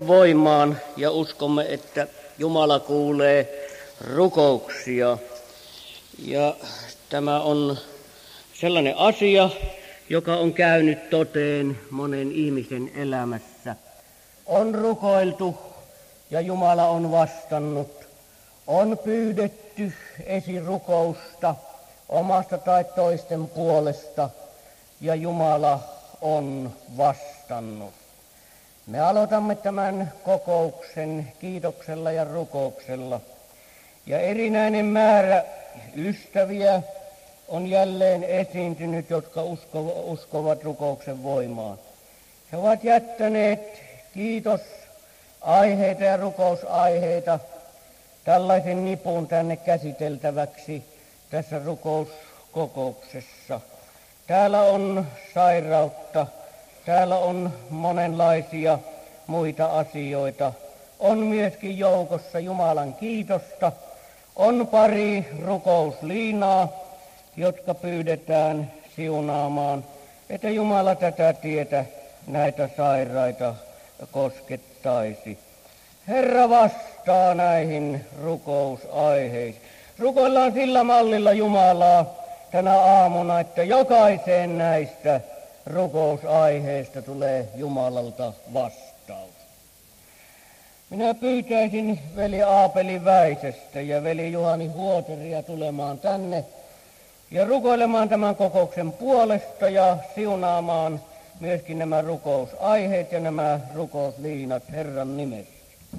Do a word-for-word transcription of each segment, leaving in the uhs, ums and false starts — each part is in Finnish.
voimaan ja uskomme, että Jumala kuulee rukouksia. Ja tämä on sellainen asia, joka on käynyt toteen monen ihmisen elämässä. On rukoiltu ja Jumala on vastannut. On pyydetty esirukousta omasta tai toisten puolesta ja Jumala on vastannut. Me aloitamme tämän kokouksen kiitoksella ja rukouksella. Ja erinäinen määrä ystäviä on jälleen esiintynyt, jotka uskovat, uskovat rukouksen voimaan. He ovat jättäneet kiitosaiheita ja rukousaiheita tällaisen nipun tänne käsiteltäväksi tässä rukouskokouksessa. Täällä on sairautta, täällä on monenlaisia muita asioita. On myöskin joukossa Jumalan kiitosta. On pari rukousliinaa, jotka pyydetään siunaamaan, että Jumala tätä tietä näitä sairaita koskettaisi. Herra vastaa näihin rukousaiheisiin. Rukoillaan sillä mallilla Jumalaa tänä aamuna, että jokaiseen näistä rukousaiheista tulee Jumalalta vastaus. Minä pyytäisin veli Aapeli Väisestä ja veli Juhani Huoteria tulemaan tänne ja rukoilemaan tämän kokouksen puolesta ja siunaamaan myöskin nämä rukousaiheet ja nämä rukousliinat Herran nimessä.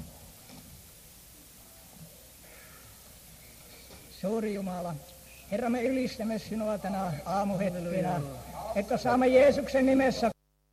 Suuri Jumala, Herra, me ylistämme sinua tänä aamuhetkenä, että saamme Jeesuksen nimessä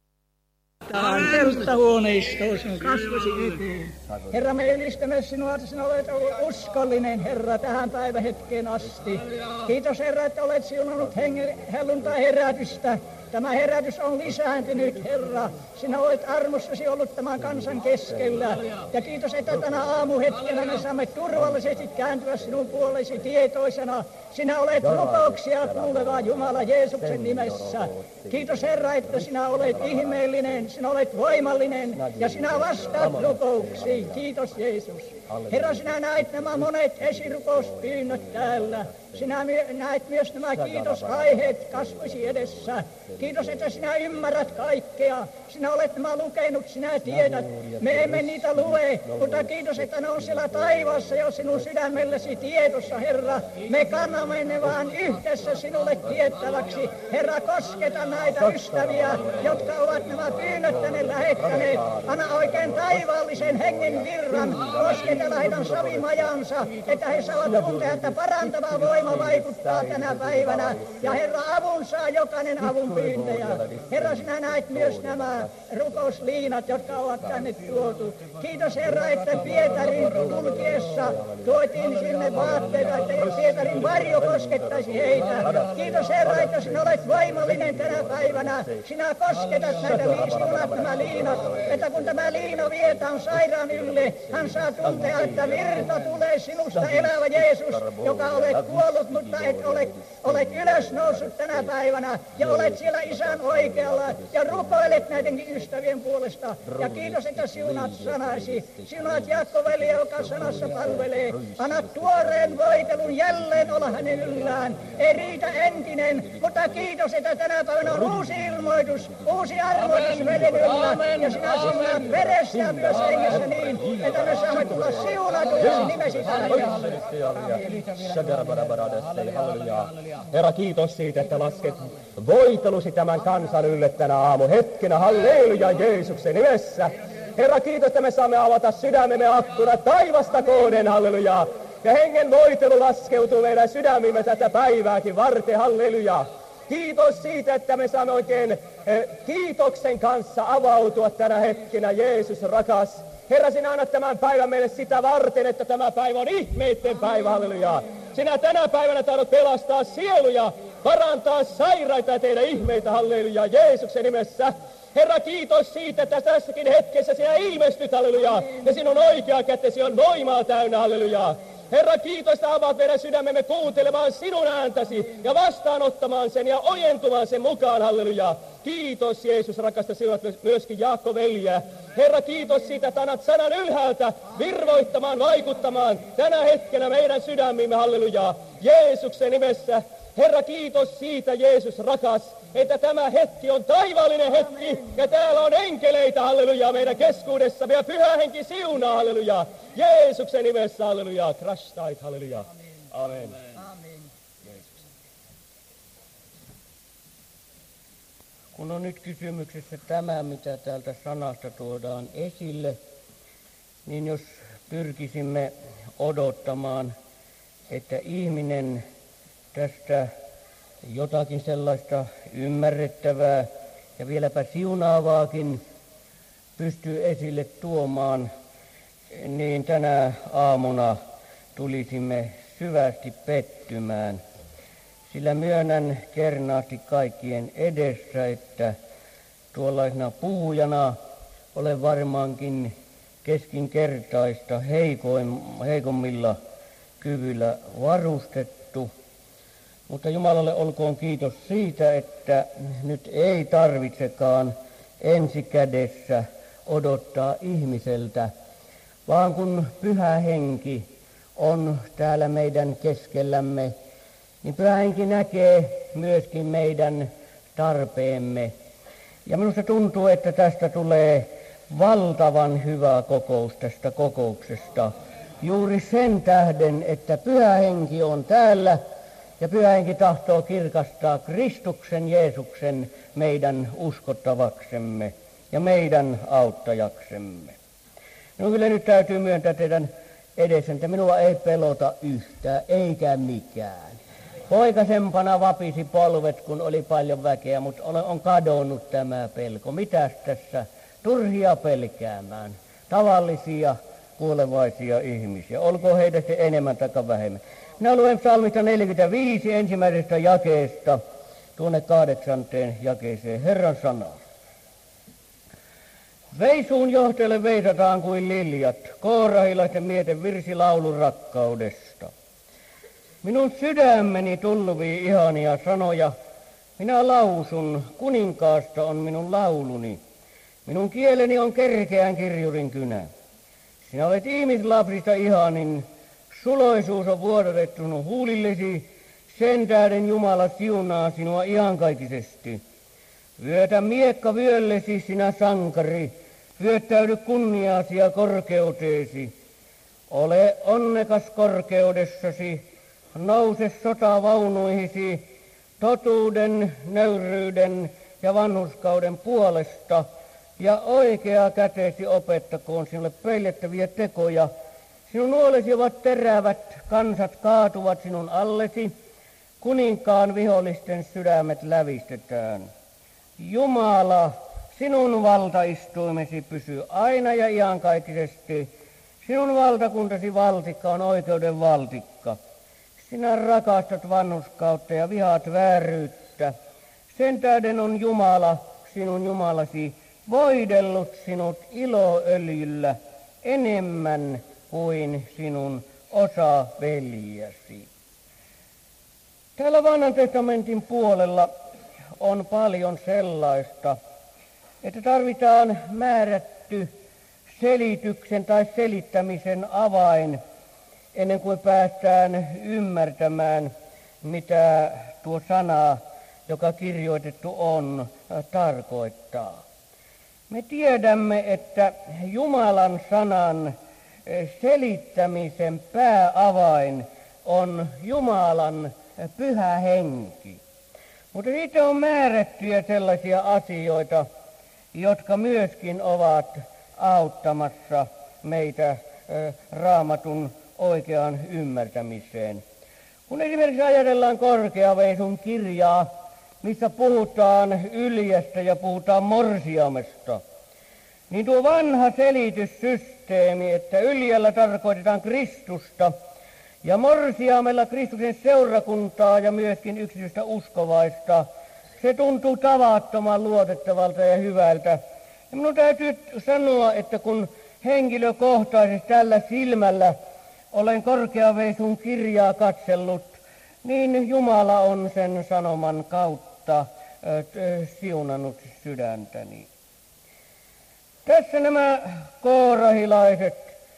tähän telttahuoneistoon sinun kasvosi eteen. Herra, me ylistämme sinua, että sinä olet ollut uskollinen, Herra, tähän päivähetkeen asti. Kiitos, Herra, että olet siunannut hengen helluntai herätystä. Tämä herätys on lisääntynyt, Herra. Sinä olet armossasi ollut tämän kansan keskellä. Ja kiitos, että tänä aamuhetkenä me saamme turvallisesti kääntyä sinun puolesi tietoisena. Sinä olet rukouksia kuuleva Jumala Jeesuksen nimessä. Kiitos, Herra, että sinä olet ihmeellinen, sinä olet voimallinen ja sinä vastaat rukouksiin. Kiitos, Jeesus. Herra, sinä näit nämä monet esirukouspyynnöt täällä. Sinä näet myös nämä kiitosaiheet kasvoisi edessä. Kiitos, että sinä ymmärrät kaikkea. Sinä olet nämä lukenut, sinä tiedät. Me emme niitä lue, mutta kiitos, että ne on siellä taivaassa jo sinun sydämellesi tiedossa, Herra. Me kannamme ne vaan yhdessä sinulle tiettäväksi. Herra, kosketa näitä ystäviä, jotka ovat nämä pyynnöt tänne lähettäneet. Anna oikein taivaallisen hengen virran. Kosketa lähetän savimajansa, että he saavat tuntea, että parantava voima vaikuttaa tänä päivänä. Ja Herra, avun saa jokainen avun pyyntäjä. Herra, sinä näet myös nämä rukousliinat, jotka ovat tänne tuotu. Kiitos, Herra, että Pietarin kulkiessa tuotiin sinne vaatteita, että Pietarin varjo koskettaisi heitä. Kiitos, Herra, että sinä olet voimallinen tänä päivänä. Sinä kosketat näitä liistunat, nämä liinat, että kun tämä liino vietään sairaan ylle, hän saa tuntea, että virta tulee sinusta, elävä Jeesus, joka olet kuollut, mutta et ole, olet ylösnoussut tänä päivänä ja olet siellä Isän oikealla ja rukoilet näidenkin ystävien puolesta. Ja kiitos, että siunaat sanasi. Siunaat Jaakko-veli, joka sanassa palvelee. Anna tuoreen voitelun jälleen olla hänen yllään. Ei riitä entinen, mutta kiitos, että tänä päivänä on uusi ilmoitus, uusi armoitus veden yllä. Ja sinä siunaat veressä ja myös hengessä niin, että me saamme tulla siunatuiksi nimesi tarjoamme. Herra, kiitos siitä, että lasket voitelusi tämän kansan ylle tänä aamuhetkenä. Halleluja Jeesuksen nimessä. Herra, kiitos, että me saamme avata sydämemme akkuna taivasta kohden. Halleluja. Ja hengen voitelu laskeutuu meidän sydämimme tätä päivääkin varten. Halleluja. Kiitos siitä, että me saamme oikein eh, kiitoksen kanssa avautua tänä hetkenä. Jeesus rakas. Herra, sinä annat tämän päivän meille sitä varten, että tämä päivä on ihmeitten päivä, halleluja. Sinä tänä päivänä tahdot pelastaa sieluja, parantaa sairaita ja tehdä ihmeitä, halleluja, Jeesuksen nimessä. Herra, kiitos siitä, että tässäkin hetkessä sinä ilmestyt, halleluja, ja sinun oikea kätesi on voimaa täynnä, halleluja. Herra, kiitos, että avaat meidän sydämemme kuuntelemaan sinun ääntäsi ja vastaanottamaan sen ja ojentumaan sen mukaan, halleluja. Kiitos, Jeesus, rakasta sinua myöskin Jaakko-veljeä, Herra, kiitos siitä, että annat sanan ylhäältä virvoittamaan, vaikuttamaan tänä hetkenä meidän sydämiimme, hallelujaa, Jeesuksen nimessä. Herra, kiitos siitä, Jeesus rakas, että tämä hetki on taivaallinen hetki, ja täällä on enkeleitä, hallelujaa, meidän keskuudessamme, ja Pyhä Henki siunaa, hallelujaa, Jeesuksen nimessä, hallelujaa, krastait, hallelujaa. Amen. Amen. Kun on nyt kysymyksessä tämä, mitä täältä sanasta tuodaan esille, niin jos pyrkisimme odottamaan, että ihminen tästä jotakin sellaista ymmärrettävää ja vieläpä siunaavaakin pystyy esille tuomaan, niin tänä aamuna tulisimme syvästi pettymään. Sillä myönnän kernaasti kaikkien edessä, että tuollaisena puhujana olen varmaankin keskinkertaista heikoin, heikommilla kyvyillä varustettu. Mutta Jumalalle olkoon kiitos siitä, että nyt ei tarvitsekaan ensikädessä odottaa ihmiseltä, vaan kun Pyhä Henki on täällä meidän keskellämme, niin Pyhä Henki näkee myöskin meidän tarpeemme. Ja minusta tuntuu, että tästä tulee valtavan hyvä kokous tästä kokouksesta. Juuri sen tähden, että Pyhä Henki on täällä ja Pyhä Henki tahtoo kirkastaa Kristuksen Jeesuksen meidän uskottavaksemme ja meidän auttajaksemme. No kyllä nyt täytyy myöntää teidän edessä, että minua ei pelota yhtään eikä mikään. Poikasempana vapisi polvet, kun oli paljon väkeä, mutta on kadonnut tämä pelko. Mitäs tässä? Turhia pelkäämään. Tavallisia kuolevaisia ihmisiä. Olkoon heitä se enemmän tai vähemmän. Minä luen psalmista neljäkymmentäviisi ensimmäisestä jakeesta tuonne kahdeksanteen jakeeseen Herran sanaa. Veisuun johteelle veisataan kuin liljat, koorahilaisten mieten virsi laulun rakkaudesta. Minun sydämeni tulluvii ihania sanoja, minä lausun, kuninkaasta on minun lauluni. Minun kieleni on kerkeän kirjurin kynä. Sinä olet ihmislapsista ihanin, suloisuus on vuodatettu sinun huulillesi, sen tähden Jumala siunaa sinua iankaikkisesti. Vyötä miekka vyöllesi, sinä sankari, vyöttäydy kunniaasi ja korkeuteesi. Ole onnekas korkeudessasi, nouse sotavaunuihisi, totuuden, nöyryyden ja vanhurskauden puolesta, ja oikea käteesi opettakoon sinulle peillettäviä tekoja. Sinun nuolesi ovat terävät, kansat kaatuvat sinun allesi, kuninkaan vihollisten sydämet lävistetään. Jumala, sinun valtaistuimesi pysyy aina ja iankaikkisesti. Sinun valtakuntasi valtikka on oikeuden valtikka. Sinä rakastat vanhurskautta ja vihaat vääryyttä. Sen tähden on Jumala, sinun Jumalasi, voidellut sinut iloöljyllä enemmän kuin sinun osaveljäsi. Täällä Vanhan testamentin puolella on paljon sellaista, että tarvitaan määrätty selityksen tai selittämisen avain ennen kuin päästään ymmärtämään, mitä tuo sana, joka kirjoitettu on, tarkoittaa. Me tiedämme, että Jumalan sanan selittämisen pääavain on Jumalan Pyhä Henki. Mutta sitten on määrättyjä sellaisia asioita, jotka myöskin ovat auttamassa meitä Raamatun oikeaan ymmärtämiseen. Kun esimerkiksi ajatellaan Korkeaveisun kirjaa, missä puhutaan Yljestä ja puhutaan morsiamesta, niin tuo vanha selityssysteemi, että Yljellä tarkoitetaan Kristusta ja morsiamella Kristuksen seurakuntaa ja myöskin yksityistä uskovaista, se tuntuu tavattoman luotettavalta ja hyvältä. Ja minun täytyy sanoa, että kun henkilökohtaisesti tällä silmällä olen Korkeaveisun kirjaa katsellut, niin Jumala on sen sanoman kautta siunannut sydäntäni. Tässä nämä koorahilaiset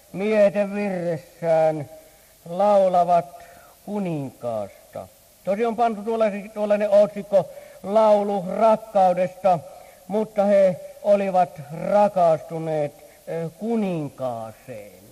mietevirressään laulavat kuninkaasta. Tosi on pantu tuollainen otsikko laulu rakkaudesta, mutta he olivat rakastuneet kuninkaaseen.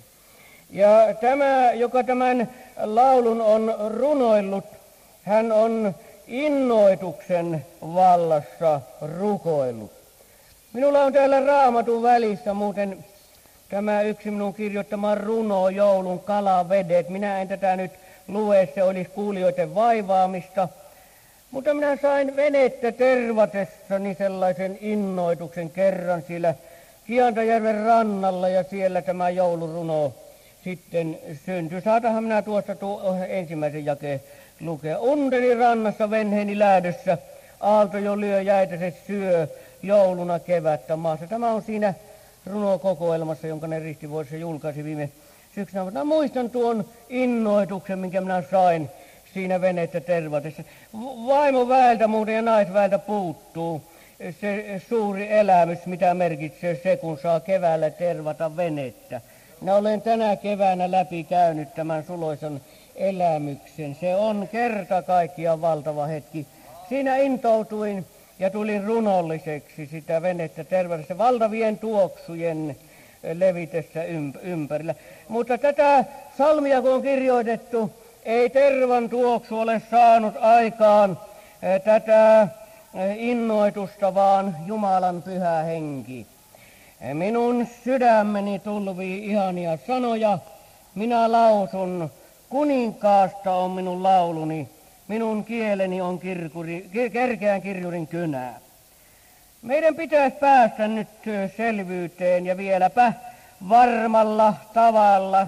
Ja tämä, joka tämän laulun on runoillut, hän on innoituksen vallassa rukoillut. Minulla on täällä Raamatun välissä muuten tämä yksi minun kirjoittama runo Joulun kalavedet. Minä en tätä nyt lue, se olisi kuulijoiden vaivaamista. Mutta minä sain venettä tervatessani sellaisen innoituksen kerran siellä Kiantajärven rannalla ja siellä tämä jouluruno sitten syntyi. Saatahan minä tuosta tuo ensimmäisen jakeen lukea. Unteni rannassa venheeni lähdössä, aalto jo lyö jäitä se syö, jouluna kevättä maassa. Tämä on siinä runokokoelmassa, jonka ne Ristivuodessa julkaisi viime syksynä. Mutta muistan tuon innoituksen, minkä minä sain siinä venettä tervatessa. Vaimo väeltä muuten ja naisväeltä puuttuu se suuri elämys, mitä merkitsee se, kun saa keväällä tervata venettä. Minä olen tänä keväänä läpi käynyt tämän suloisen elämyksen. Se on kerta kaikkiaan valtava hetki. Siinä intoutuin ja tulin runolliseksi sitä venettä tervatessa valtavien tuoksujen levitessä ympärillä. Mutta tätä salmia kun on kirjoitettu, ei tervan tuoksu ole saanut aikaan tätä innoitusta, vaan Jumalan pyhä henki. Minun sydämeni tulvii ihania sanoja, minä lausun, kuninkaasta on minun lauluni, minun kieleni on kirkuri, kerkeän kirjurin kynää. Meidän pitäisi päästä nyt selvyyteen ja vieläpä varmalla tavalla,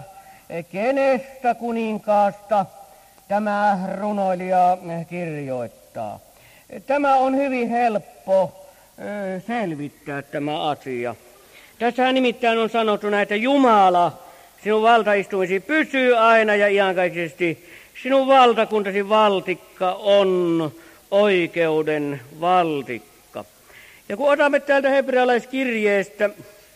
kenestä kuninkaasta tämä runoilija kirjoittaa. Tämä on hyvin helppo selvittää tämä asia. Tässähän nimittäin on sanottu näitä Jumala, sinun valtaistuisi pysyy aina ja iankaikkisesti. Sinun valtakuntasi valtikka on oikeuden valtikka. Ja kun otamme täältä hebrealaiskirjeestä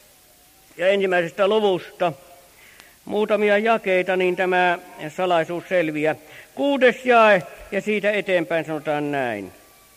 ja ensimmäisestä luvusta muutamia jakeita, niin tämä salaisuus selviää. Kuudes jae ja siitä eteenpäin sanotaan näin.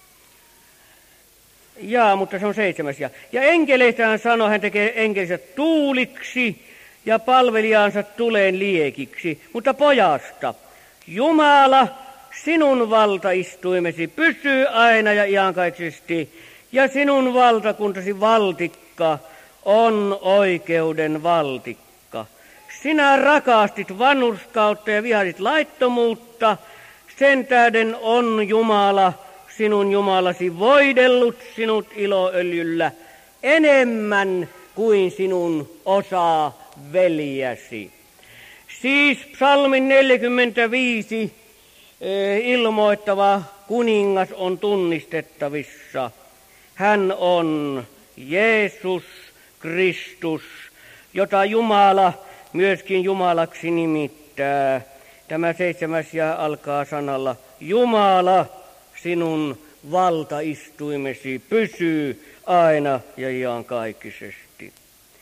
Jaa, mutta se on seitsemäs jae. Ja enkeleistä hän sanoi, hän tekee enkelinsä tuuliksi ja palvelijaansa tuleen liekiksi. Mutta pojasta, Jumala, sinun valtaistuimesi pysyy aina ja iankaikkisesti, ja sinun valtakuntasi valtikka on oikeuden valtikka. Sinä rakastit vanhurskautta ja vihasit laittomuutta, sen tähden on Jumala, sinun Jumalasi, voidellut sinut iloöljyllä enemmän kuin sinun osaa veljäsi. Siis psalmin neljäkymmentäviisi eh, ilmoittava kuningas on tunnistettavissa. Hän on Jeesus Kristus, jota Jumala myöskin Jumalaksi nimittää. Tämä seitsemäs jae alkaa sanalla Jumala, sinun valtaistuimesi pysyy aina ja iankaikkisesti.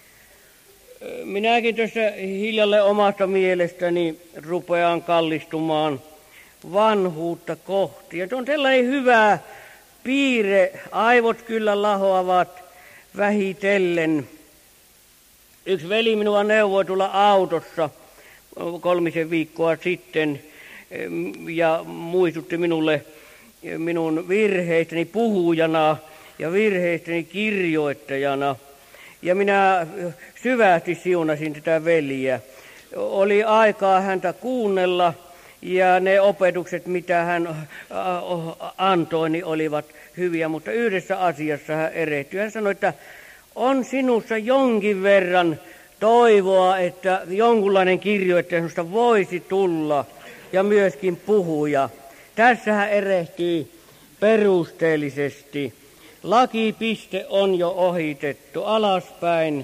Minäkin tässä hiljalle omasta mielestäni rupean kallistumaan vanhuutta kohti. Ja se on sellainen hyvä piirre, aivot kyllä lahoavat vähitellen. Yksi veli minua neuvoi tulla autossa kolmisen viikkoa sitten ja muistutti minulle minun virheistäni puhujana ja virheistäni kirjoittajana. Ja minä syvästi siunasin tätä veliä. Oli aikaa häntä kuunnella ja ne opetukset, mitä hän antoi, niin olivat hyviä. Mutta yhdessä asiassa hän erehtyi. Hän sanoi, että on sinussa jonkin verran toivoa, että jonkunlainen kirjoittaja sinusta voisi tulla ja myöskin puhuja. Tässä hän erehtyi perusteellisesti. Lakipiste on jo ohitettu alaspäin.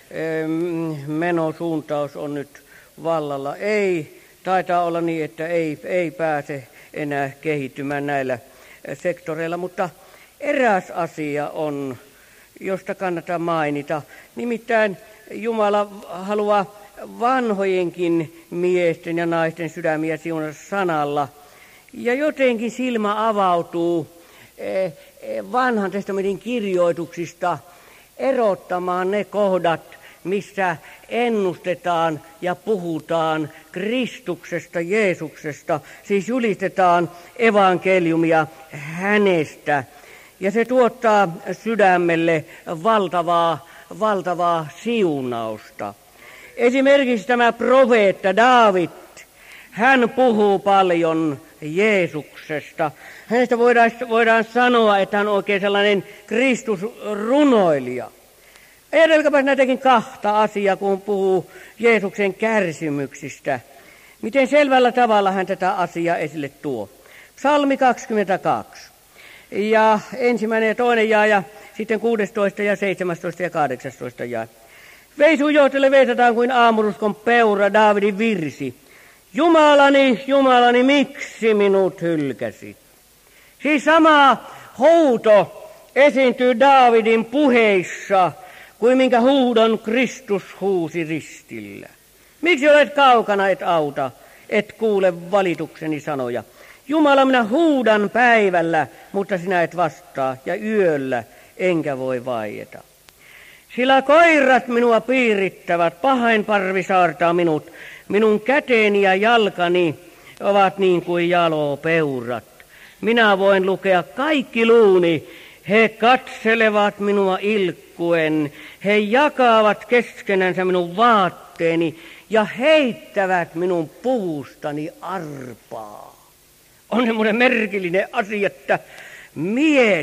Menosuuntaus on nyt vallalla. Ei, taitaa olla niin, että ei, ei pääse enää kehittymään näillä sektoreilla, mutta eräs asia on, josta kannattaa mainita. Nimittäin Jumala haluaa vanhojenkin miesten ja naisten sydämiä siunata sanalla. Ja jotenkin silmä avautuu vanhan testamentin kirjoituksista erottamaan ne kohdat, missä ennustetaan ja puhutaan Kristuksesta, Jeesuksesta, siis julistetaan evankeliumia hänestä. Ja se tuottaa sydämelle valtavaa, valtavaa siunausta. Esimerkiksi tämä profeetta Daavid, hän puhuu paljon Jeesuksesta. Hänestä voidaan, voidaan sanoa, että hän on oikein sellainen Kristusrunoilija. Ajatelkaapa näitäkin kahta asiaa, kun puhuu Jeesuksen kärsimyksistä. Miten selvällä tavalla hän tätä asiaa esille tuo. Psalmi kaksikymmentäkaksi. Ja ensimmäinen ja toinen jaa ja sitten kuusitoista ja seitsemäntoista ja kahdeksantoista jaa. Veisun johtele veisataan kuin aamuruskon peura, Daavidin virsi. Jumalani, Jumalani, miksi minut hylkäsit? Siis sama huuto esiintyy Daavidin puheissa, kuin minkä huudon Kristus huusi ristillä. Miksi olet kaukana, et auta, et kuule valitukseni sanoja? Jumala, minä huudan päivällä, mutta sinä et vastaa, ja yöllä enkä voi vaieta. Sillä koirat minua piirittävät, pahainparvi saartaa minut, minun käteeni ja jalkani ovat niin kuin jalopeurat. Minä voin lukea kaikki luuni, he katselevat minua ilkkuen, he jakavat keskenänsä minun vaatteeni ja heittävät minun puvustani arpaa. On semmoinen merkillinen asia, että mies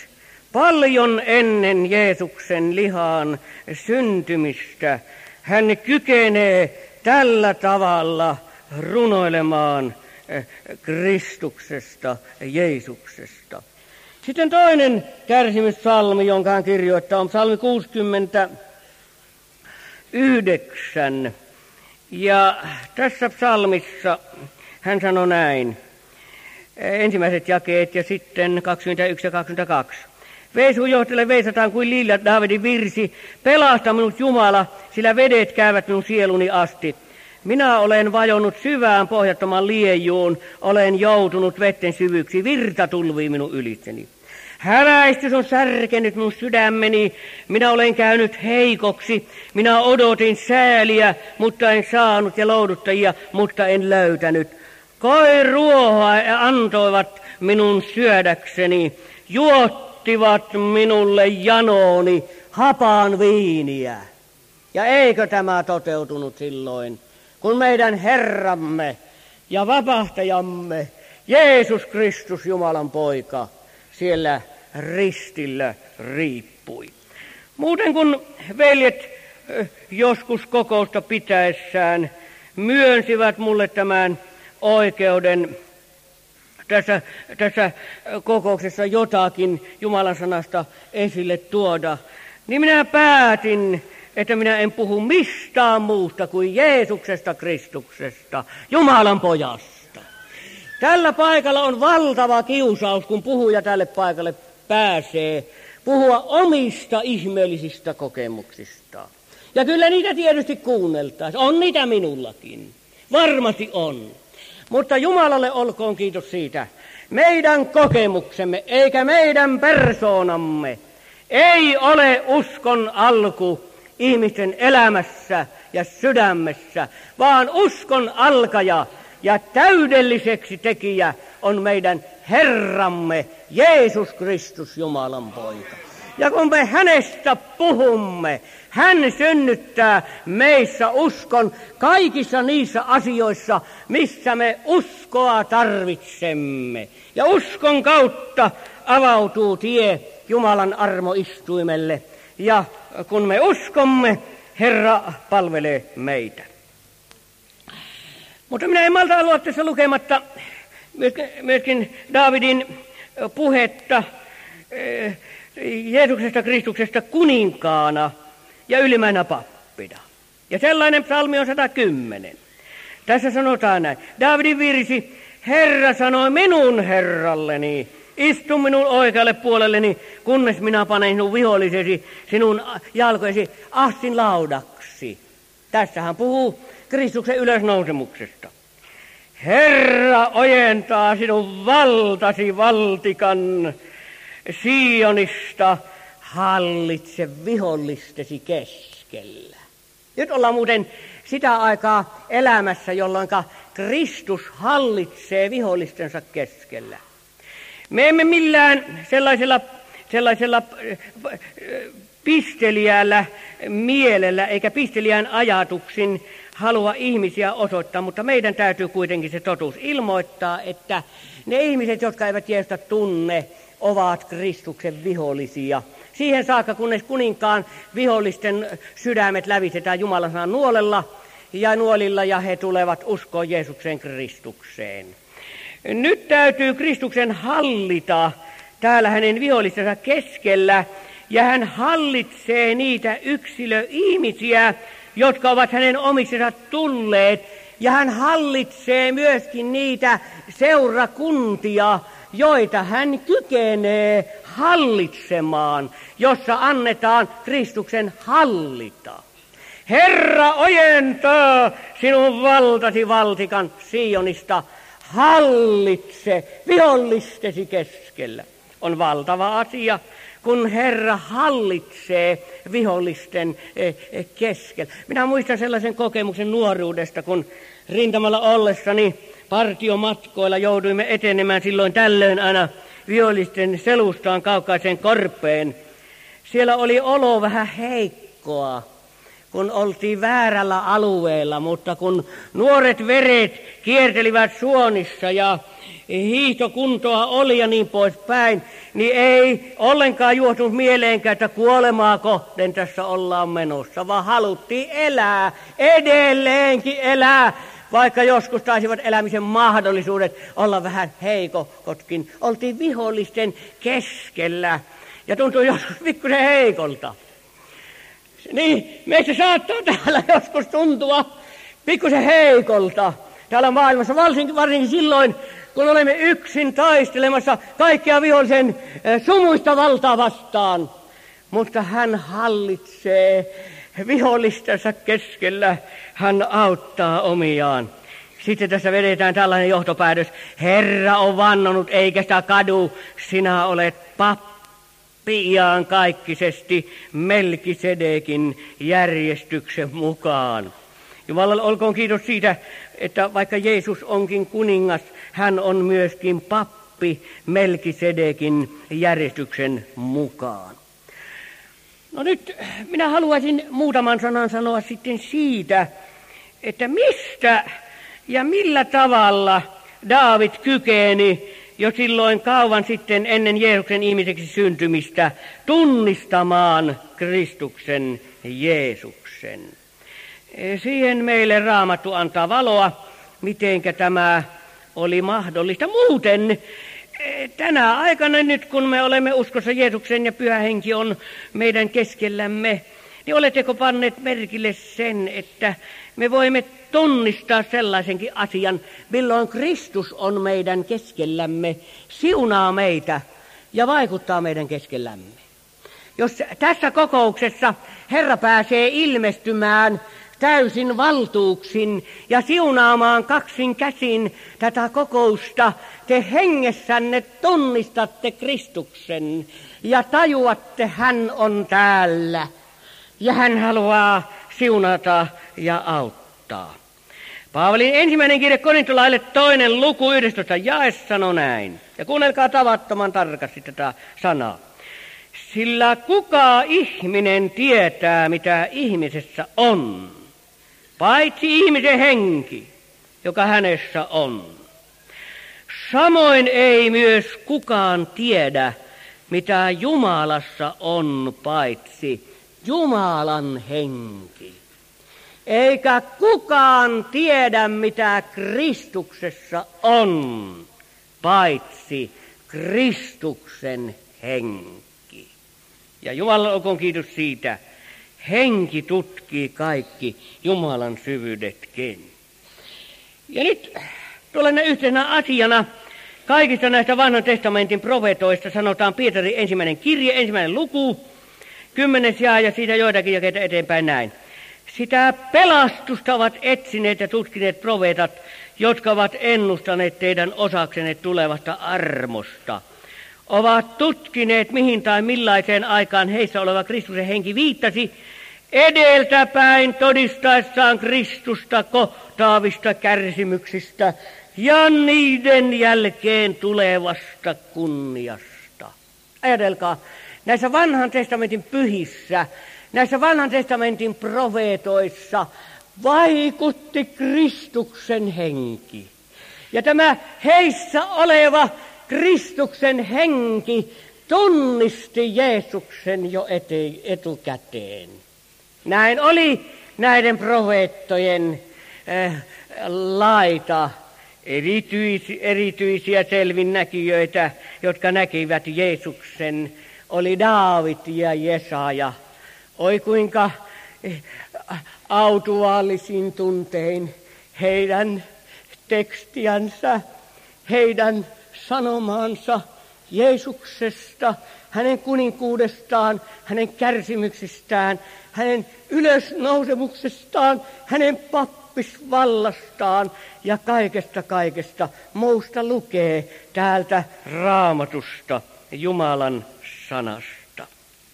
paljon ennen Jeesuksen lihaan syntymistä, hän kykenee tällä tavalla runoilemaan Kristuksesta, Jeesuksesta. Sitten toinen kärsimyssalmi, jonka hän kirjoittaa, on psalmi kuusikymmentäyhdeksän. Ja tässä psalmissa hän sanoi näin, ensimmäiset jakeet ja sitten kaksikymmentäyksi ja kaksikymmentäkaksi. Veisun johtele veisataan kuin liila, Daavidin virsi, pelasta minut Jumala, sillä vedet käyvät minun sieluni asti. Minä olen vajonnut syvään pohjattoman liejuun, olen joutunut vetten syvyksi, virta tulvii minun ylitseni. Häväistys on särkenyt minun sydämeni, minä olen käynyt heikoksi, minä odotin sääliä, mutta en saanut, ja louduttajia, mutta en löytänyt. Koiruohoa antoivat minun syödäkseni, juottivat minulle janooni hapaan viiniä. Ja eikö tämä toteutunut silloin, kun meidän Herramme ja vapahtajamme Jeesus Kristus, Jumalan poika, siellä ristillä riippui. Muuten kun veljet joskus kokousta pitäessään myönsivät mulle tämän oikeuden tässä, tässä kokouksessa jotakin Jumalan sanasta esille tuoda, niin minä päätin, että minä en puhu mistään muusta kuin Jeesuksesta Kristuksesta, Jumalan pojasta. Tällä paikalla on valtava kiusaus, kun puhuja tälle paikalle pääsee, puhua omista ihmeellisistä kokemuksista. Ja kyllä niitä tietysti kuunneltaisiin, on niitä minullakin, varmasti on. Mutta Jumalalle olkoon kiitos siitä, meidän kokemuksemme eikä meidän persoonamme ei ole uskon alku ihmisten elämässä ja sydämessä, vaan uskon alkaja ja täydelliseksi tekijä on meidän Herramme Jeesus Kristus, Jumalan poika. Ja kun me hänestä puhumme, hän synnyttää meissä uskon kaikissa niissä asioissa, missä me uskoa tarvitsemme. Ja uskon kautta avautuu tie Jumalan armoistuimelle. Ja kun me uskomme, Herra palvelee meitä. Mutta minä en malta olla tässä lukematta myöskin, myöskin Daavidin puhetta Jeesuksesta Kristuksesta kuninkaana ja ylimmänä pappina. Ja sellainen psalmi on sata kymmenen. Tässä sanotaan näin. Daavidin virsi, Herra sanoi minun herralleni, Istu minun oikealle puolelleni, kunnes minä panen sinun vihollisesi, sinun jalkojesi ahsin laudaksi. Tässä hän puhuu Kristuksen ylösnousemuksesta. Herra ojentaa sinun valtasi valtikan Sionista, hallitse vihollistesi keskellä. Nyt ollaan muuten sitä aikaa elämässä, jolloin Kristus hallitsee vihollistensa keskellä. Me emme millään sellaisella, sellaisella pisteliällä mielellä eikä pisteliään ajatuksin halua ihmisiä osoittaa, mutta meidän täytyy kuitenkin se totuus ilmoittaa, että ne ihmiset, jotka eivät Jeesusta tunne, ovat Kristuksen vihollisia. Siihen saakka, kunnes kuninkaan vihollisten sydämet lävitetään Jumalan sanan nuolella ja nuolilla, ja he tulevat uskoon Jeesuksen Kristukseen. Nyt täytyy Kristuksen hallita täällä hänen vihollistensa keskellä, ja hän hallitsee niitä yksilöihmisiä, jotka ovat hänen omistensa tulleet, ja hän hallitsee myöskin niitä seurakuntia, joita hän kykenee hallitsemaan, jossa annetaan Kristuksen hallita. Herra ojentaa sinun valtasi valtikan Sionista, hallitse vihollistesi keskellä. On valtava asia, kun Herra hallitsee vihollisten keskellä. Minä muistan sellaisen kokemuksen nuoruudesta, kun rintamalla ollessani partiomatkoilla jouduimme etenemään silloin tällöin aina vihollisten selustaan kaukaiseen korpeen. Siellä oli olo vähän heikkoa, kun oltiin väärällä alueella, mutta kun nuoret veret kiertelivät suonissa ja hiihtokuntoa oli ja niin poispäin, niin ei ollenkaan juotunut mieleenkään, että kuolemaa kohden tässä ollaan menossa, vaan haluttiin elää, edelleenkin elää, vaikka joskus taisivat elämisen mahdollisuudet olla vähän heikokotkin. Oltiin vihollisten keskellä ja tuntui joskus pikkusen heikolta. Niin, meistä saattaa täällä joskus tuntua pikkusen heikolta täällä maailmassa, varsinkin, varsinkin silloin, kun olemme yksin taistelemassa kaikkia vihollisen sumuista valtaa vastaan. Mutta hän hallitsee vihollistensa keskellä, hän auttaa omiaan. Sitten tässä vedetään tällainen johtopäätös. Herra on vannonut eikä sitä kadu, sinä olet pappi iankaikkisesti Melkisedekin järjestyksen mukaan. Jumalalle olkoon kiitos siitä, että vaikka Jeesus onkin kuningas, hän on myöskin pappi Melkisedekin järjestyksen mukaan. No nyt minä haluaisin muutaman sanan sanoa sitten siitä, että mistä ja millä tavalla Daavid kykeni jo silloin kauan sitten ennen Jeesuksen ihmiseksi syntymistä tunnistamaan Kristuksen Jeesuksen. Siihen meille Raamattu antaa valoa, mitenkä tämä oli mahdollista. Muuten tänä aikana nyt, kun me olemme uskossa Jeesuksen ja Pyhä Henki on meidän keskellämme, niin oletteko panneet merkille sen, että me voimme tunnistaa sellaisenkin asian, milloin Kristus on meidän keskellämme, siunaa meitä ja vaikuttaa meidän keskellämme. Jos tässä kokouksessa Herra pääsee ilmestymään täysin valtuuksin ja siunaamaan kaksin käsin tätä kokousta, te hengessänne tunnistatte Kristuksen ja tajuatte, hän on täällä ja hän haluaa siunata ja auttaa. Paavalin ensimmäinen kirje korintolaisille toinen luku yhdestoista jae sanoo näin. Ja kuunnelkaa tavattoman tarkasti tätä sanaa. Sillä kuka ihminen tietää, mitä ihmisessä on, paitsi ihmisen henki, joka hänessä on. Samoin ei myös kukaan tiedä, mitä Jumalassa on, paitsi Jumalan henki. Eikä kukaan tiedä, mitä Kristuksessa on, paitsi Kristuksen henki. Ja Jumala olkoon kiitos siitä. Henki tutkii kaikki Jumalan syvyydetkin. Ja nyt tuollainen yhtenä asiana Kaikista näistä vanhan testamentin profeetoista sanotaan Pietarin ensimmäinen kirje, ensimmäinen luku, kymmenes jaa ja siitä joitakin jakeita eteenpäin näin. Sitä pelastusta ovat etsineet ja tutkineet profeetat, jotka ovat ennustaneet teidän osaksenne tulevasta armosta. Ovat tutkineet mihin tai millaiseen aikaan heissä oleva Kristuksen henki viittasi, edeltäpäin todistaessaan Kristusta kohtaavista kärsimyksistä ja niiden jälkeen tulevasta kunniasta. Ajatelkaa, näissä vanhan testamentin pyhissä, näissä vanhan testamentin profeetoissa vaikutti Kristuksen henki. Ja tämä heissä oleva Kristuksen henki tunnisti Jeesuksen jo ete- etukäteen. Näin oli näiden profeettojen äh, laita, erityisi, erityisiä selvinnäkijöitä, jotka näkivät Jeesuksen, oli Daavid ja Jesaja. Oi kuinka autuaallisin tuntein heidän tekstiänsä, heidän sanomaansa Jeesuksesta, hänen kuninkuudestaan, hänen kärsimyksistään, hänen ylösnousemuksestaan, hänen pappisvallastaan ja kaikesta kaikesta muusta lukee täältä Raamatusta, Jumalan sanasta.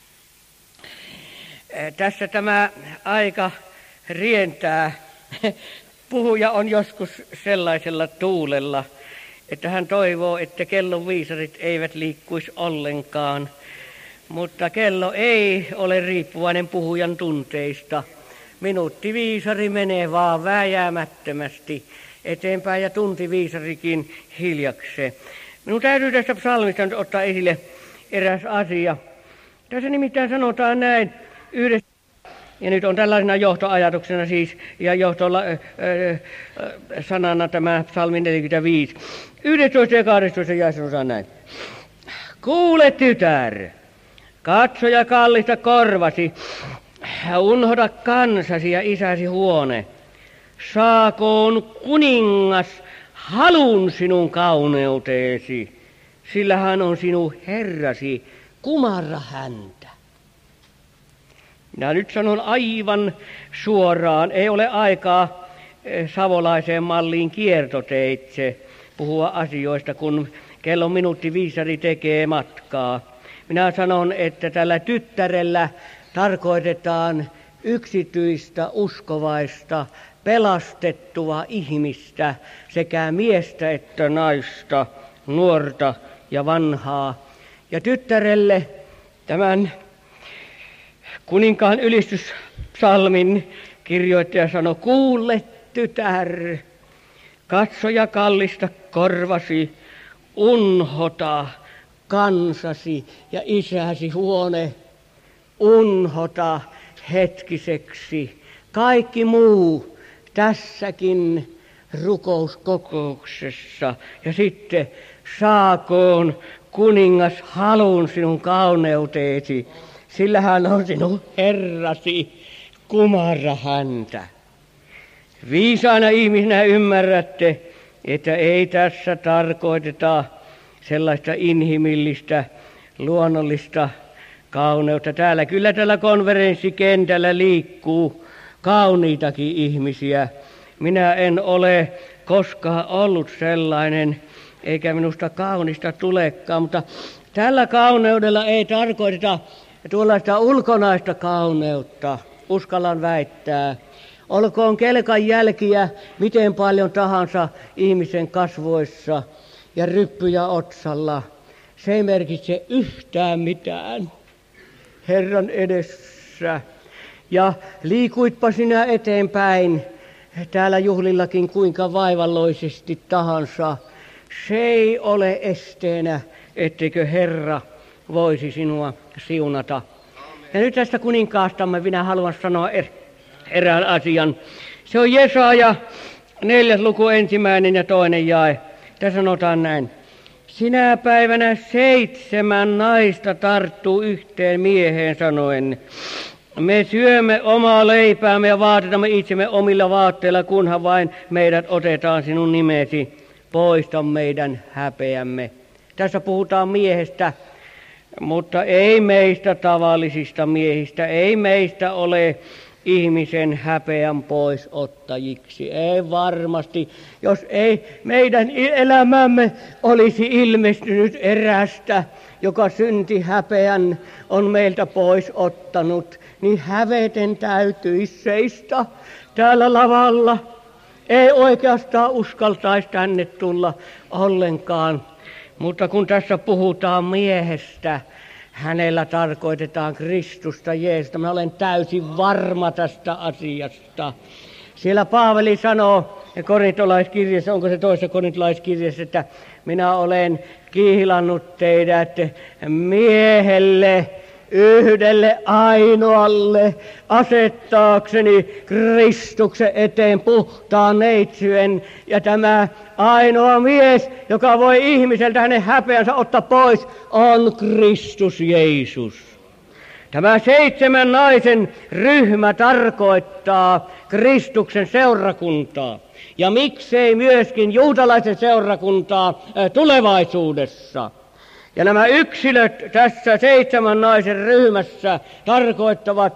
Tässä tämä aika rientää. Puhuja on joskus sellaisella tuulella, että hän toivoo, että kellon viisarit eivät liikkuisi ollenkaan. Mutta kello ei ole riippuvainen puhujan tunteista. Minuuttiviisari menee vaan vääjäämättömästi eteenpäin ja tuntiviisarikin hiljakseen. Minun täytyy tästä psalmista nyt ottaa esille eräs asia. Tässä nimittäin sanotaan näin yhdessä, ja nyt on tällaisena johtoajatuksena siis, ja johtolla äh, äh, sanana tämä psalmi neljäkymmentäviisi. yksitoista ja kaksitoista jae sanotaan näin. Kuule tytär, katso ja kallista korvasi, unhoda kansasi ja isäsi huone. Saakoon kuningas halun sinun kauneuteesi, sillä hän on sinun herrasi, kumarra häntä. Minä nyt sanon aivan suoraan, ei ole aikaa savolaiseen malliin kiertoteitse puhua asioista, kun kellon minuutti viisari tekee matkaa. Minä sanon, että tällä tyttärellä tarkoitetaan yksityistä, uskovaista, pelastettua ihmistä, sekä miestä että naista, nuorta ja vanhaa. Ja tyttärelle tämän kuninkaan ylistyspsalmin kirjoittaja sanoi, kuule tytär, katso ja kallista korvasi, unhota kansasi ja isäsi huone, unhota hetkiseksi. Kaikki muu tässäkin rukouskokouksessa. Ja sitten saakoon kuningas halun sinun kauneuteesi, sillä hän on sinun herrasi, kumarra häntä. Viisaana ihmisenä ymmärrätte, että ei tässä tarkoiteta sellaista inhimillistä, luonnollista kauneutta. Täällä kyllä tällä konferenssikentällä liikkuu kauniitakin ihmisiä. Minä en ole koskaan ollut sellainen, eikä minusta kaunista tulekaan, mutta tällä kauneudella ei tarkoiteta tuollaista ulkonaista kauneutta, uskallan väittää. Olkoon kelkan jälkiä miten paljon tahansa ihmisen kasvoissa ja ryppyjä otsalla. Se ei merkitse yhtään mitään Herran edessä. Ja liikuitpa sinä eteenpäin täällä juhlillakin kuinka vaivalloisesti tahansa. Se ei ole esteenä, etteikö Herra voisi sinua siunata. Ja nyt tästä kuninkaastamme minä haluan sanoa er, erään asian. Se on Jesaja, neljäs luku, ensimmäinen ja toinen jae. Tässä sanotaan näin. Sinä päivänä seitsemän naista tarttuu yhteen mieheen sanoen, me syömme omaa leipäämme ja vaatetamme itsemme omilla vaatteilla, kunhan vain meidät otetaan sinun nimesi poista meidän häpeämme. Tässä puhutaan miehestä, mutta ei meistä tavallisista miehistä, ei meistä ole ihmisen häpeän poisottajiksi. Ei varmasti, jos ei meidän elämämme olisi ilmestynyt erästä, joka synti häpeän on meiltä pois ottanut, niin häveten täytyisi seistä täällä lavalla. Ei oikeastaan uskaltaisi tänne tulla ollenkaan, mutta kun tässä puhutaan miehestä, hänellä tarkoitetaan Kristusta Jeesusta. Mä olen täysin varma tästä asiasta. Siellä Paavali sanoo korintolaiskirjassa, onko se toisessa korintolaiskirjassa, että minä olen kihlannut teidät miehelle, yhdelle ainoalle, asettaakseni Kristuksen eteen puhtaan neitsyen. Ja tämä ainoa mies, joka voi ihmiseltä hänen häpeänsä ottaa pois, on Kristus Jeesus. Tämä seitsemän naisen ryhmä tarkoittaa Kristuksen seurakuntaa. Ja miksei myöskin juutalaisen seurakuntaa tulevaisuudessa. Ja nämä yksilöt tässä seitsemän naisen ryhmässä tarkoittavat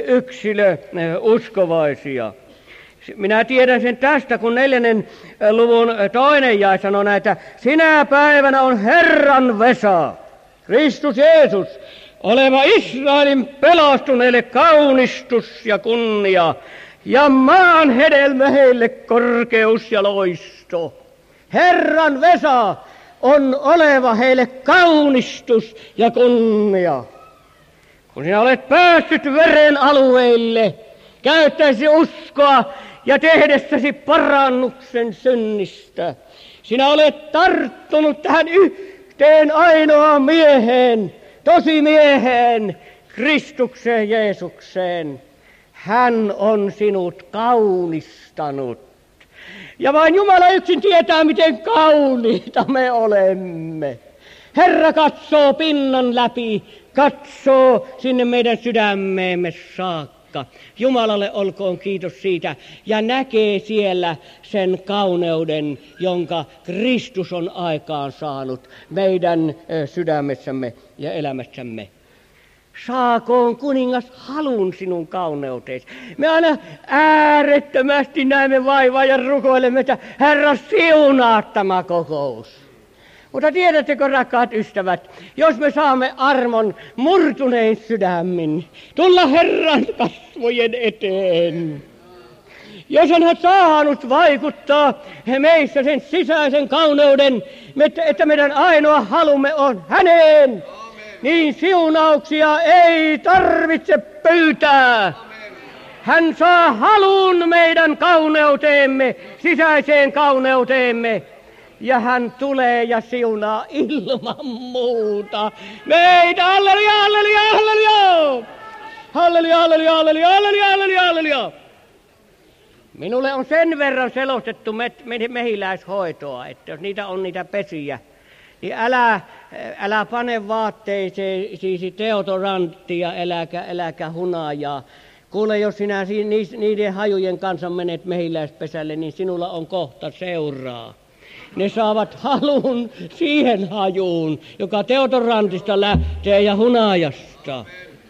yksilöuskovaisia. Minä tiedän sen tästä, kun neljännen luvun toinen jae sanoo näitä. Sinä päivänä on Herran Vesa, Kristus Jeesus, oleva Israelin pelastuneille kaunistus ja kunnia, ja maan hedelmä heille korkeus ja loisto. Herran Vesa on oleva heille kaunistus ja kunnia. Kun sinä olet päässyt veren alueille, käyttäisi uskoa ja tehdessäsi parannuksen synnistä. Sinä olet tarttunut tähän yhteen ainoaan mieheen, tosimieheen, Kristukseen Jeesukseen. Hän on sinut kaunistanut. Ja vain Jumala yksin tietää, miten kauniita me olemme. Herra katsoo pinnan läpi, katsoo sinne meidän sydämeemme saakka. Jumalalle olkoon kiitos siitä ja näkee siellä sen kauneuden, jonka Kristus on aikaan saanut meidän sydämessämme ja elämässämme. Saakoon kuningas halun sinun kauneuteesi. Me aina äärettömästi näemme vaivaa ja rukoilemme, että Herra siunaa tämä kokous. Mutta tiedättekö, rakkaat ystävät, jos me saamme armon murtunein sydämin tulla Herran kasvojen eteen. Jos hän on saanut vaikuttaa meissä sen sisäisen kauneuden, että meidän ainoa halumme on häneen, niin siunauksia ei tarvitse pyytää. Hän saa halun meidän kauneuteemme, sisäiseen kauneuteemme. Ja hän tulee ja siunaa ilman muuta meitä. Halleluja, halleluja, halleluja! Halleluja, halleluja, halleluja, halleluja, halleluja, halleluja! Minulle on sen verran selostettu mehiläishoitoa, että jos niitä on niitä pesiä, niin älä, älä pane vaatteisiisi deodoranttia, äläkä, äläkä hunajaa. Kuule, jos sinä niiden hajujen kanssa menet mehiläispesälle, niin sinulla on kohta seuraa. Ne saavat halun siihen hajuun, joka deodorantista lähtee ja hunajasta.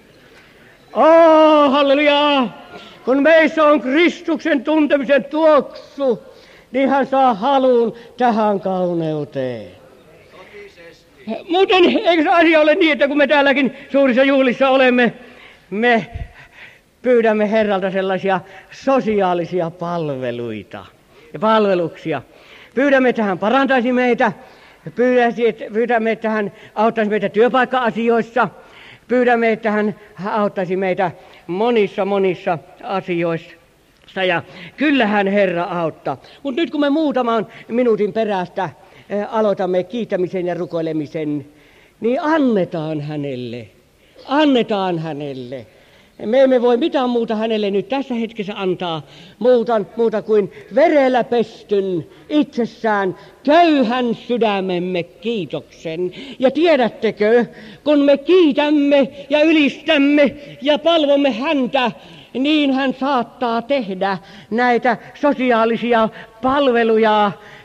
Oh, halleluja! Kun meissä on Kristuksen tuntemisen tuoksu, niin hän saa halun tähän kauneuteen. Muuten eikö se asia ole niin, että kun me täälläkin suurissa juhlissa olemme, me pyydämme Herralta sellaisia sosiaalisia palveluita ja palveluksia. Pyydämme, että hän parantaisi meitä, pyydämme, että hän auttaisi meitä työpaikka-asioissa, pyydämme, että hän auttaisi meitä monissa monissa asioissa. Ja kyllähän Herra auttaa. Mutta nyt kun me muutaman minuutin perästä aloitamme kiittämisen ja rukoilemisen, niin annetaan hänelle, annetaan hänelle. Me emme voi mitään muuta hänelle nyt tässä hetkessä antaa, muuta, muuta kuin verellä pestyn itsessään köyhän sydämemme kiitoksen. Ja tiedättekö, kun me kiitämme ja ylistämme ja palvomme häntä, niin hän saattaa tehdä näitä sosiaalisia palveluja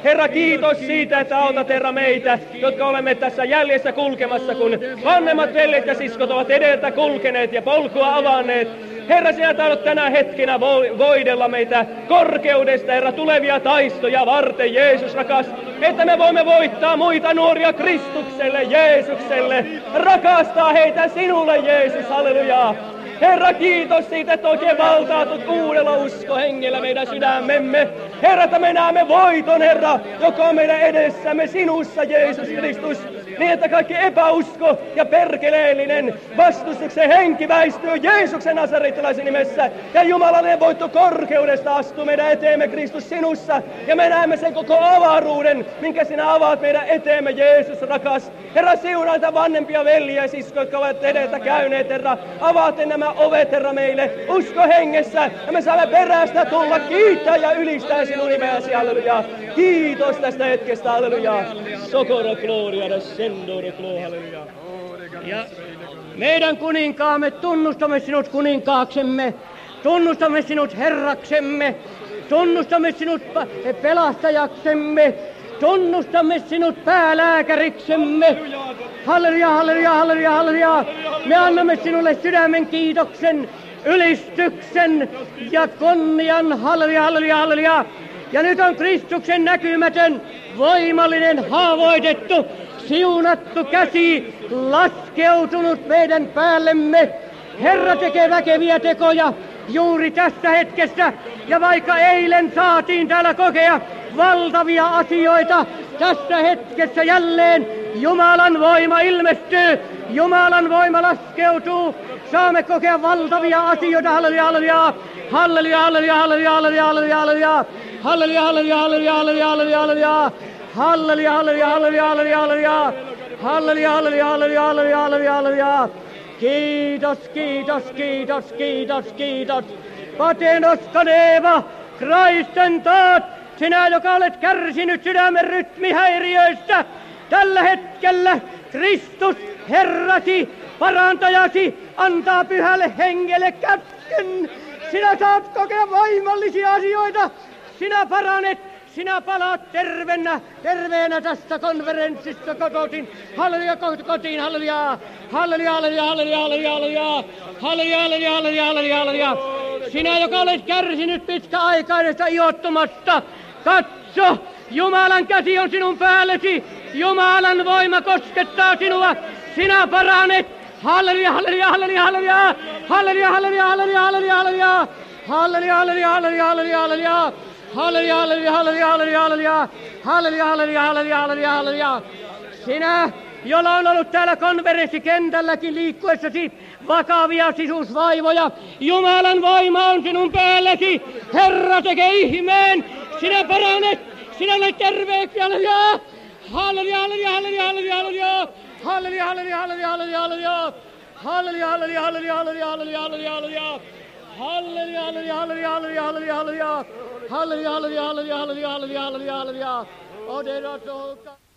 Herra, kiitos siitä, että autat, Herra, meitä, jotka olemme tässä jäljessä kulkemassa, kun vanhemmat veljet ja siskot ovat edeltä kulkeneet ja polkua avanneet. Herra, sinä tahdot tänä hetkenä voidella meitä korkeudesta, Herra, tulevia taistoja varten, Jeesus rakas, että me voimme voittaa muita nuoria Kristukselle, Jeesukselle, rakastaa heitä sinulle, Jeesus, halleluja. Herra, kiitos siitä, että oikein valtaatut uudella uskohengellä meidän sydämemme. Herra, että me näemme voiton, Herra, joka on meidän edessämme sinussa, Jeesus Kristus. Niin, että kaikki epäusko ja perkeleellinen vastustuksen henki väistyy Jeesuksen nasaretilaisen nimessä. Ja Jumalallinen voitto korkeudesta astuu meidän eteemme, Kristus, sinussa. Ja me näemme sen koko avaruuden, minkä sinä avaat meidän eteemme, Jeesus rakas. Herra, siunaa näitä vanhempia veljiä ja siskoja, jotka ovat edeltä käyneet, Herra. Avaatte nämä ovet, Herra, meille usko hengessä. Ja me saamme perästä tulla kiittää ja ylistää sinun nimeäsi, halleluja. Kiitos tästä hetkestä, halleluja. Sokoro gloria da sendoro gloria, halleluja. Ja meidän kuninkaamme, tunnustamme sinut kuninkaaksemme, tunnustamme sinut Herraksemme, tunnustamme sinut pelastajaksemme, tunnustamme sinut päälääkäriksemme. Halleluja, halleluja, halleluja, halleluja. Me annamme sinulle sydämen kiitoksen, ylistyksen ja kunnian. Halleluja, halleluja, halleluja. Ja nyt on Kristuksen näkymätön, voimallinen, haavoitettu, siunattu käsi laskeutunut meidän päällemme. Herra tekee väkeviä tekoja juuri tässä hetkessä. Ja vaikka eilen saatiin täällä kokea valtavia asioita, tässä hetkessä jälleen Jumalan voima ilmestyy. Jumalan voima laskeutuu. Saamme kokea valtavia asioita. Halleluja, halleluja. Halleluja, halleluja, halleluja, halleluja, halleluja. Halleluja, halleluja, halleluja, halleluja, halleluja. Halleluja, halleluja, halleluja, halleluja, halleluja. Halleluja, halleluja, halleluja, halleluja, halleluja, halleluja. Kiitos, kiitos, kiitos, kiitos, kiitos. Patenos kadeva, Kristen taat, sinä, joka olet kärsinyt sydämen rytmihäiriöistä. Tällä hetkellä Kristus, Herrasi, parantajasi, antaa pyhälle hengelle käsken. Sinä saat kokea voimallisia asioita. Sinä paranet, sinä palaat terveenä, terveenä tästä konferenssista kotoisin. Halleluja, kotiin, halleluja. Halleluja, halleluja, halleluja, halleluja. Halleluja, halleluja, halleluja, halleluja, halleluja. Sinä, joka olet kärsinyt pitkäaikaisesta iottomasta, katso, Jumalan käsi on sinun päällesi. Jumalan voima koskettaa sinua. Sinä paranet. Halleluja, halleluja, halleluja, halleluja. Halleluja, halleluja, halleluja, halleluja, halleluja. Halleluja, halleluja, halleluja, halleluja, halleluja. Halleluja, halleluja, halleluja, halleluja, halleluja. Halleluja, halleluja, halleluja, halleluja, halleluja. Sinä, jolla on ollut täällä konferenssikentälläkin liikkuessasi vakavia sisuusvaivoja, Jumalan voima on sinun päälläsi. Herra tekee ihmeen. Sinä paranet. Sinä olet terveeksi. Halleluja. Halleluja, halleluja, halleluja, halleluja. Halleluja, halleluja, halleluja, halleluja. Halleluja, halleluja, halleluja, halleluja, halleluja, halleluja. Halleluja, halleluja, halleluja, halleluja, halleluja, halleluja. Halleluja, halleluja, halleluja, halleluja, halleluja, halleluja, halleluja.